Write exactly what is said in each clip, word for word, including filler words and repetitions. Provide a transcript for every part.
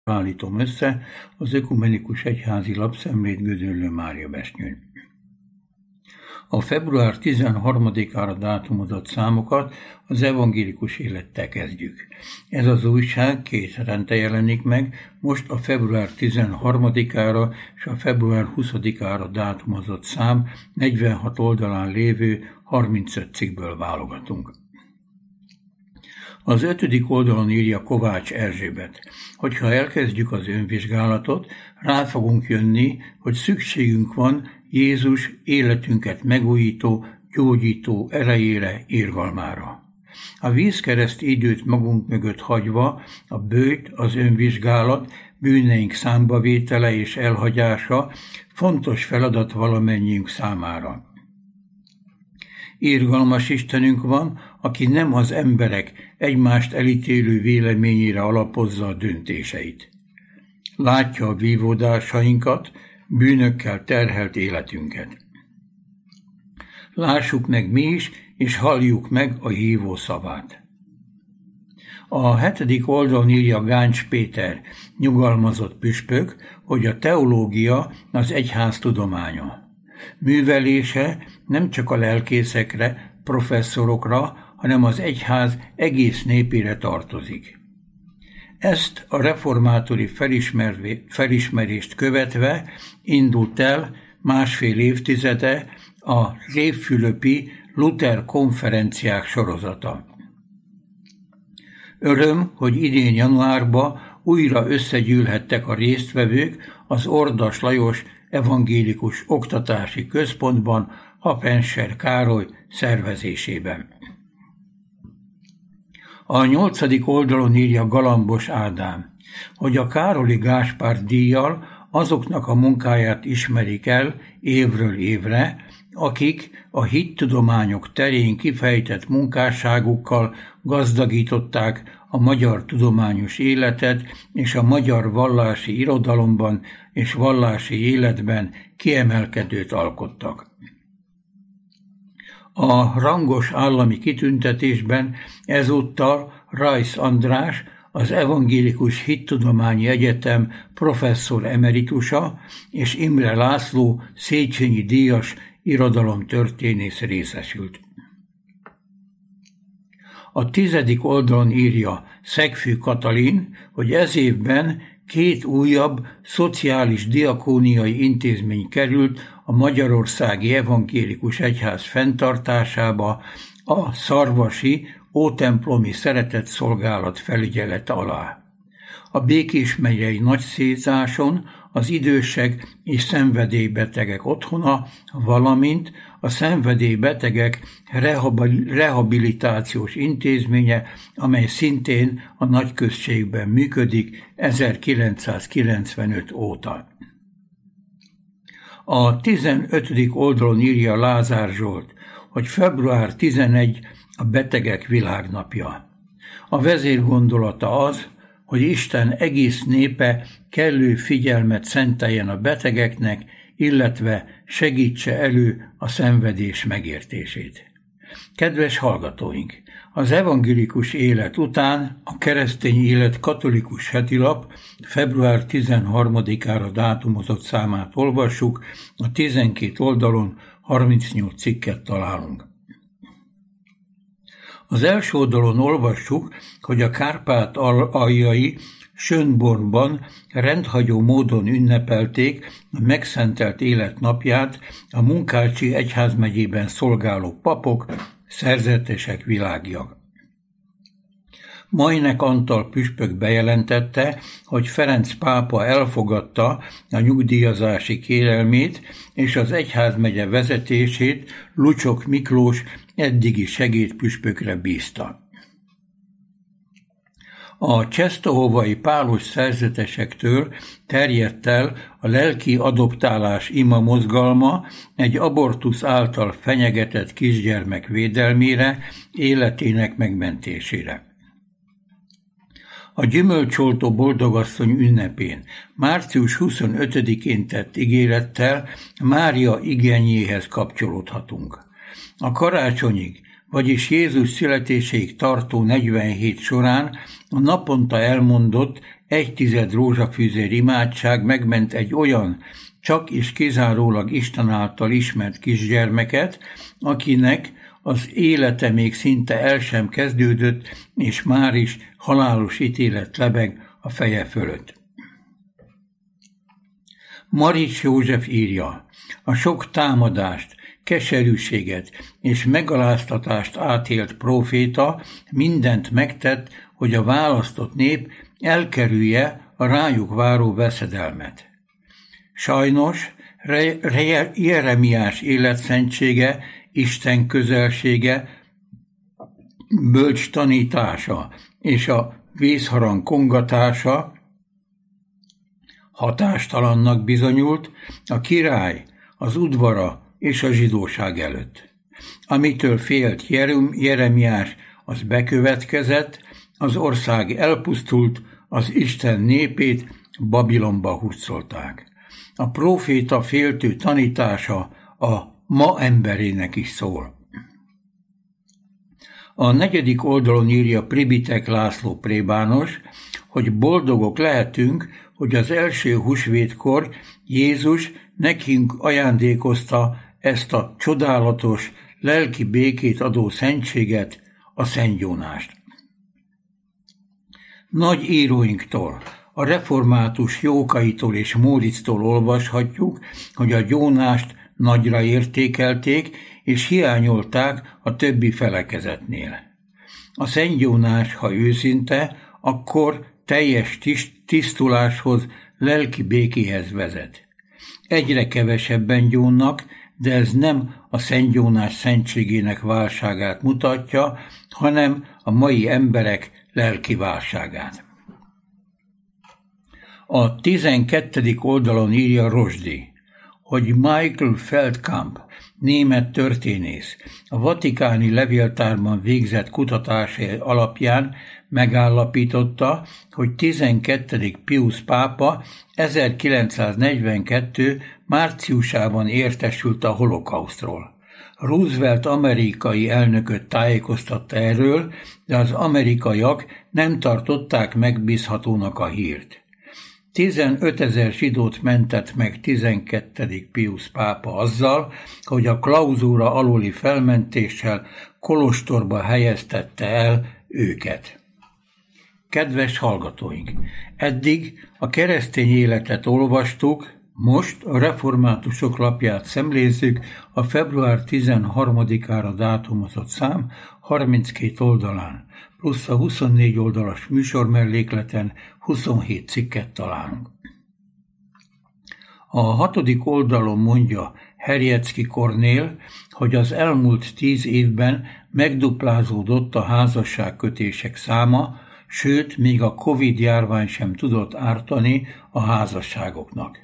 állítom össze az Ökumenikus Egyházi Lapszemlét Gözönlő Mária Besnyőn. A február tizenharmadikára dátumozott számokat az evangélikus élettel kezdjük. Ez az újság két hetente jelenik meg, most a február tizenharmadikára és a február huszadikára dátumozott szám negyvenhat oldalán lévő harmincöt cikkből válogatunk. Az ötödik oldalon írja Kovács Erzsébet, hogyha elkezdjük az önvizsgálatot, rá fogunk jönni, hogy szükségünk van Jézus életünket megújító, gyógyító erejére, irgalmára. A vízkereszt időt magunk mögött hagyva, a bőjt, az önvizsgálat, bűneink számbavétele és elhagyása fontos feladat valamennyiünk számára. Irgalmas Istenünk van, aki nem az emberek egymást elítélő véleményére alapozza a döntéseit. Látja a vívódásainkat, bűnökkel terhelt életünket. Lássuk meg mi is, és halljuk meg a hívó szavát. A hetedik oldalon írja Gáncs Péter, nyugalmazott püspök, hogy a teológia az egyház tudománya. Művelése nem csak a lelkészekre, professzorokra, hanem az egyház egész népére tartozik. Ezt a reformátori felismerést követve indult el másfél évtizede a Révfülöpi Luther konferenciák sorozata. Öröm, hogy idén januárban újra összegyűlhettek a résztvevők az Ordas Lajos Evangélikus Oktatási Központban Hapenser Károly szervezésében. A nyolcadik oldalon írja Galambos Ádám, hogy a Károli Gáspár díjjal azoknak a munkáját ismerik el évről évre, akik a hittudományok terén kifejtett munkásságukkal gazdagították a magyar tudományos életet és a magyar vallási irodalomban és vallási életben kiemelkedőt alkottak. A rangos állami kitüntetésben ezúttal Rajsz András, az Evangélikus Hittudományi Egyetem professzor emeritusa és Imre László Széchenyi díjas irodalomtörténész részesült. A tizedik oldalon írja Szegfű Katalin, hogy ez évben két újabb szociális diakóniai intézmény került a Magyarországi Evangélikus Egyház fenntartásába a szarvasi ótemplomi szeretetszolgálat felügyelete alá. A Békés megyei Nagyszézáson az idősek és szenvedélybetegek otthona, valamint a szenvedélybetegek rehabilitációs intézménye, amely szintén a nagyközségben működik ezerkilencszázkilencvenöt óta. A tizenötödik oldalon írja Lázár Zsolt, hogy február tizenegyedike a betegek világnapja. A vezérgondolata az, hogy Isten egész népe kellő figyelmet szenteljen a betegeknek, illetve segítse elő a szenvedés megértését. Kedves hallgatóink! Az evangélikus élet után a keresztény élet katolikus hetilap február tizenharmadikára dátumozott számát olvassuk, a tizenkét oldalon harmincnyolc cikket találunk. Az első oldalon olvassuk, hogy a Kárpát-aljai Schönbornban rendhagyó módon ünnepelték a megszentelt élet napját a Munkácsi egyházmegyében szolgáló papok, szerzetesek, világiak. Majnek Antal püspök bejelentette, hogy Ferenc pápa elfogadta a nyugdíjazási kérelmét, és az egyházmegye vezetését Lucsok Miklós eddigi segédpüspökre bízta. A csesztohovai pálos szerzetesektől terjedt el a lelki adoptálás ima mozgalma egy abortusz által fenyegetett kisgyermek védelmére, életének megmentésére. A gyümölcsoltó boldogasszony ünnepén, március huszonötödikén tett ígérettel Mária igényéhez kapcsolódhatunk. A karácsonyig, vagyis Jézus születéséig tartó negyvenhét során a naponta elmondott egy tized rózsafűzér imádság megment egy olyan, csak és kizárólag Isten által ismert kisgyermeket, akinek az élete még szinte el sem kezdődött, és már is halálos ítélet lebeg a feje fölött. Marics József írja: a sok támadást, keserűséget és megaláztatást átélt próféta mindent megtett, hogy a választott nép elkerülje a rájuk váró veszedelmet. Sajnos Re- Re- Jeremiás életszentsége, Isten közelsége, bölcs tanítása és a vészharang kongatása hatástalannak bizonyult a király, az udvara és a zsidóság előtt. Amitől félt Jeremiás, az bekövetkezett, az ország elpusztult, az Isten népét Babilonba hurcolták. A próféta féltő tanítása a ma emberének is szól. A negyedik oldalon írja Pribitek László plébános, hogy boldogok lehetünk, hogy az első húsvétkor Jézus nekünk ajándékozta ezt a csodálatos, lelki békét adó szentséget, a Szent Jónást. Nagy íróinktól, a református Jókaitól és Móricztól olvashatjuk, hogy a Jónást nagyra értékelték és hiányolták a többi felekezetnél. A Szent Jónás, ha őszinte, akkor teljes tisztuláshoz, lelki békéhez vezet. Egyre kevesebben gyónnak, de ez nem a Szent Jónás szentségének válságát mutatja, hanem a mai emberek lelki válságát. A tizenkettedik oldalon írja Rozsdy, hogy Michael Feldkamp, német történész, a vatikáni levéltárban végzett kutatásai alapján megállapította, hogy tizenkettedik Piusz pápa ezerkilencszáznegyvenkettő márciusában értesült a holokausztról. Roosevelt amerikai elnököt tájékoztatta erről, de az amerikaiak nem tartották megbízhatónak a hírt. tizenötezer zsidót mentett meg tizenkettedik Piusz pápa azzal, hogy a klauzúra aluli felmentéssel kolostorba helyeztette el őket. Kedves hallgatóink! Eddig a keresztény életet olvastuk, most a reformátusok lapját szemlézzük, a február tizenharmadikára dátumozott szám harminckét oldalán, plusz a huszonnégy oldalas műsormellékleten huszonhét cikket találunk. A hatodik oldalon mondja Herjecki Kornél, hogy az elmúlt tíz évben megduplázódott a házasságkötések száma, sőt, még a Covid-járvány sem tudott ártani a házasságoknak.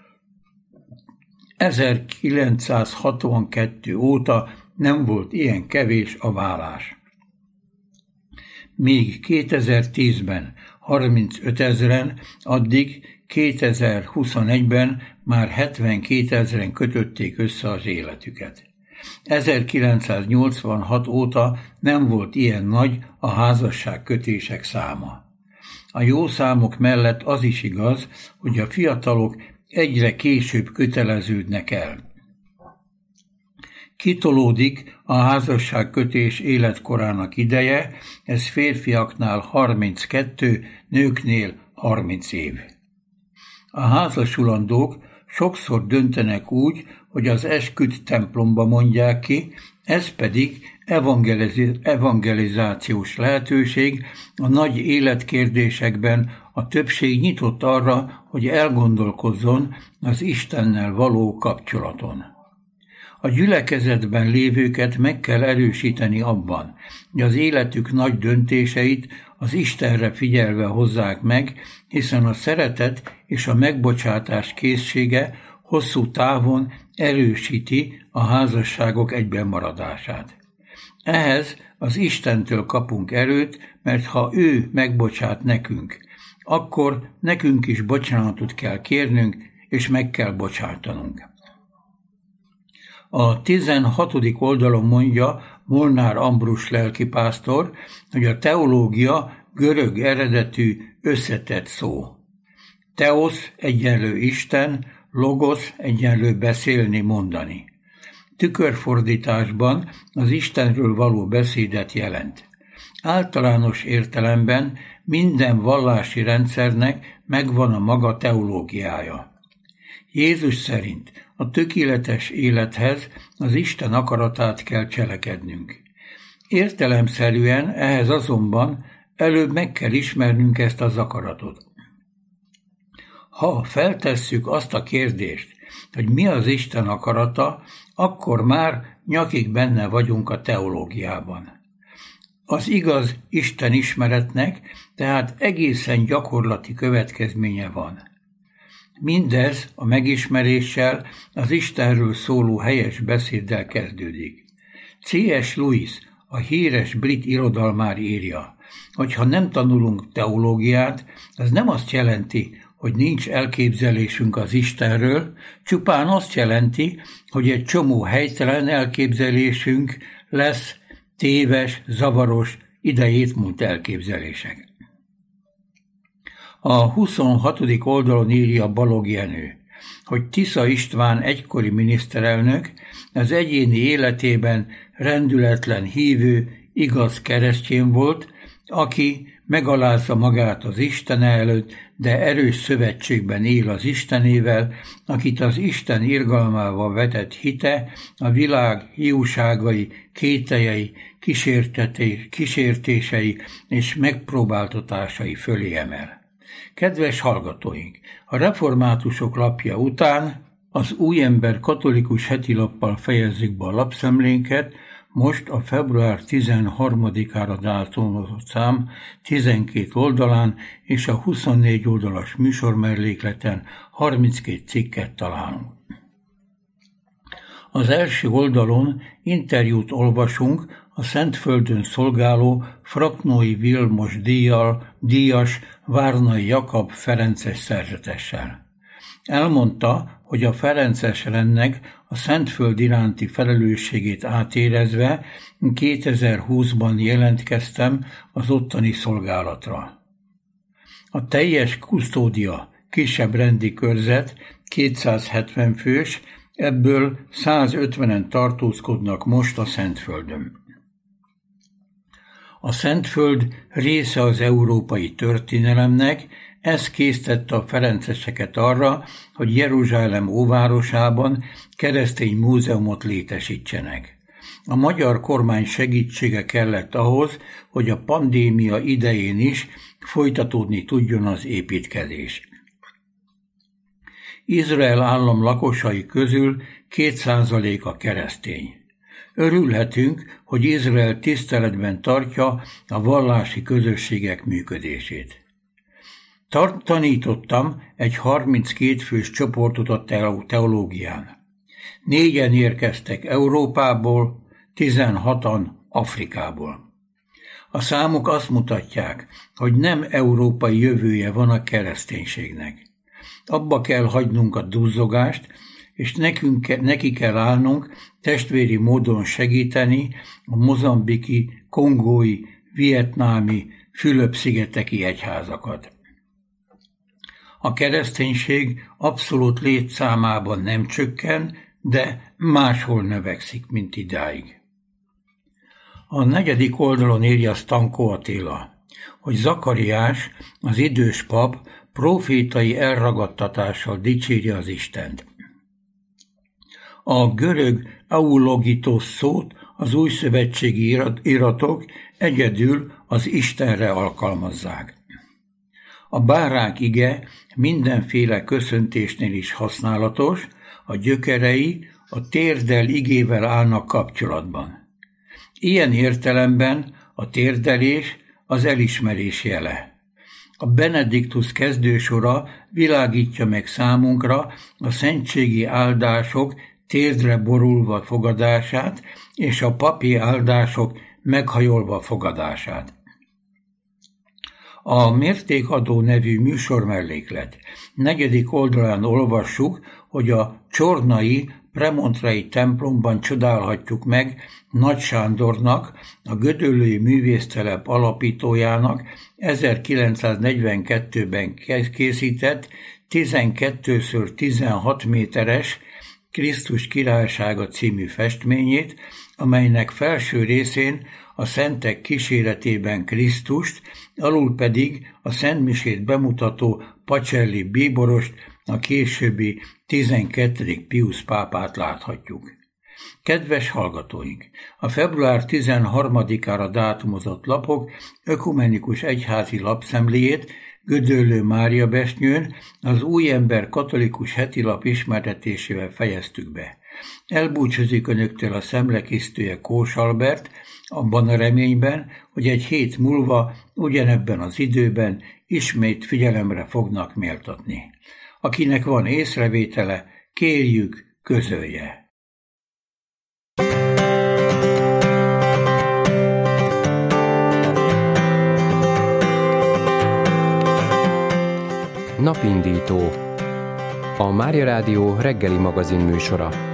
ezerkilencszázhatvankettő óta nem volt ilyen kevés a válás. Míg kétezer-tízben harmincötezren, addig kétezer-huszonegyben már hetvenkétezren kötötték össze az életüket. ezerkilencszáznyolcvanhat óta nem volt ilyen nagy a házasságkötések száma. A jó számok mellett az is igaz, hogy a fiatalok egyre később köteleződnek el. Kitolódik a házasságkötés életkorának ideje, ez férfiaknál harminckettő, nőknél harminc év. A házasulandók sokszor döntenek úgy, hogy az esküt templomba mondják ki, ez pedig evangeliz- evangelizációs lehetőség, a nagy életkérdésekben a többség nyitott arra, hogy elgondolkozzon az Istennel való kapcsolaton. A gyülekezetben lévőket meg kell erősíteni abban, hogy az életük nagy döntéseit az Istenre figyelve hozzák meg, hiszen a szeretet és a megbocsátás készsége hosszú távon erősíti a házasságok egyben maradását. Ehhez az Istentől kapunk erőt, mert ha ő megbocsát nekünk, akkor nekünk is bocsánatot kell kérnünk, és meg kell bocsátanunk. A tizenhatodik oldalon mondja Molnár Ambrus lelkipásztor, hogy a teológia görög eredetű összetett szó. Teosz egyenlő Isten, logosz egyenlő beszélni, mondani. Tükörfordításban az Istenről való beszédet jelent. Általános értelemben minden vallási rendszernek megvan a maga teológiája. Jézus szerint a tökéletes élethez az Isten akaratát kell cselekednünk. Értelemszerűen ehhez azonban előbb meg kell ismernünk ezt az akaratot. Ha feltesszük azt a kérdést, hogy mi az Isten akarata, akkor már nyakig benne vagyunk a teológiában. Az igaz Isten ismeretnek tehát egészen gyakorlati következménye van. Mindez a megismeréssel, az Istenről szóló helyes beszéddel kezdődik. cé es. Lewis, a híres brit irodalmár írja, hogy ha nem tanulunk teológiát, az nem azt jelenti, hogy nincs elképzelésünk az Istenről, csupán azt jelenti, hogy egy csomó helytelen elképzelésünk lesz, téves, zavaros, idejét múlt elképzelések. A huszonhatodik oldalon írja Balogh Jenő, hogy Tisza István egykori miniszterelnök az egyéni életében rendületlen hívő, igaz keresztény volt, aki megalázza magát az Istene előtt, de erős szövetségben él az Istenével, akit az Isten irgalmával vetett hite, a világ hiúságai, kételyei, kísértései és megpróbáltatásai fölé emel. Kedves hallgatóink, a reformátusok lapja után az Újember katolikus hetilappal fejezzük be a lapszemlénket, most a február tizenharmadikára dátumozott szám tizenkét oldalán és a huszonnégy oldalas műsormellékleten harminckét cikket találunk. Az első oldalon interjút olvasunk a Szentföldön szolgáló Fraknói Vilmos díjjal, díjas Várnai Jakab ferences szerzetessel. Elmondta, hogy a ferences rendnek a Szentföld iránti felelősségét átérezve kétezer-húszban jelentkeztem az ottani szolgálatra. A teljes kusztódia kisebb rendi körzet kétszázhetven fős, ebből százötvenen tartózkodnak most a Szentföldön. A Szentföld része az európai történelemnek, ez késztette a ferenceseket arra, hogy Jeruzsálem óvárosában keresztény múzeumot létesítsenek. A magyar kormány segítsége kellett ahhoz, hogy a pandémia idején is folytatódni tudjon az építkezés. Izrael állam lakosai közül két százaléka keresztény. Örülhetünk, hogy Izrael tiszteletben tartja a vallási közösségek működését. Tanítottam egy harminckét fős csoportot a teológián. Négyen érkeztek Európából, tizenhatan Afrikából. A számok azt mutatják, hogy nem európai jövője van a kereszténységnek. Abba kell hagynunk a duzzogást, és nekünk, neki kell állnunk testvéri módon segíteni a mozambiki, kongói, vietnámi, Fülöp-szigeteki egyházakat. A kereszténység abszolút létszámában nem csökken, de máshol növekszik, mint idáig. A negyedik oldalon írja Stankó Attila, hogy Zakariás, az idős pap, profétai elragadtatással dicséri az Istent. A görög eulogitos szót az újszövetségi iratok egyedül az Istenre alkalmazzák. A bárák ige mindenféle köszöntésnél is használatos, a gyökerei a térdel igével állnak kapcsolatban. Ilyen értelemben a térdelés az elismerés jele. A Benediktus kezdősora világítja meg számunkra a szentségi áldások térdre borulva fogadását és a papi áldások meghajolva fogadását. A Mértékadó nevű műsormelléklet negyedik oldalán olvassuk, hogy a csornai premontrei templomban csodálhatjuk meg Nagy Sándornak, a gödöllői művésztelep alapítójának ezerkilencszáznegyvenkettőben készített tizenkettő szor tizenhat méteres Krisztus királysága című festményét, amelynek felső részén a szentek kíséretében Krisztust, alul pedig a szentmisét bemutató Pacelli bíborost, a későbbi tizenkettedik Piusz pápát láthatjuk. Kedves hallgatóink! A február tizenharmadikára dátumozott lapok ökumenikus egyházi lapszemléjét Gödöllő Mária Besnyőn az Új Ember katolikus hetilap ismertetésével fejeztük be. Elbúcsúzik önöktől a szemlekészítője Kós Albert, abban a reményben, hogy egy hét múlva ugyanebben az időben ismét figyelemre fognak méltatni. Akinek van észrevétele, kérjük, közölje. Napindító. A Mária Rádió reggeli magazin műsora.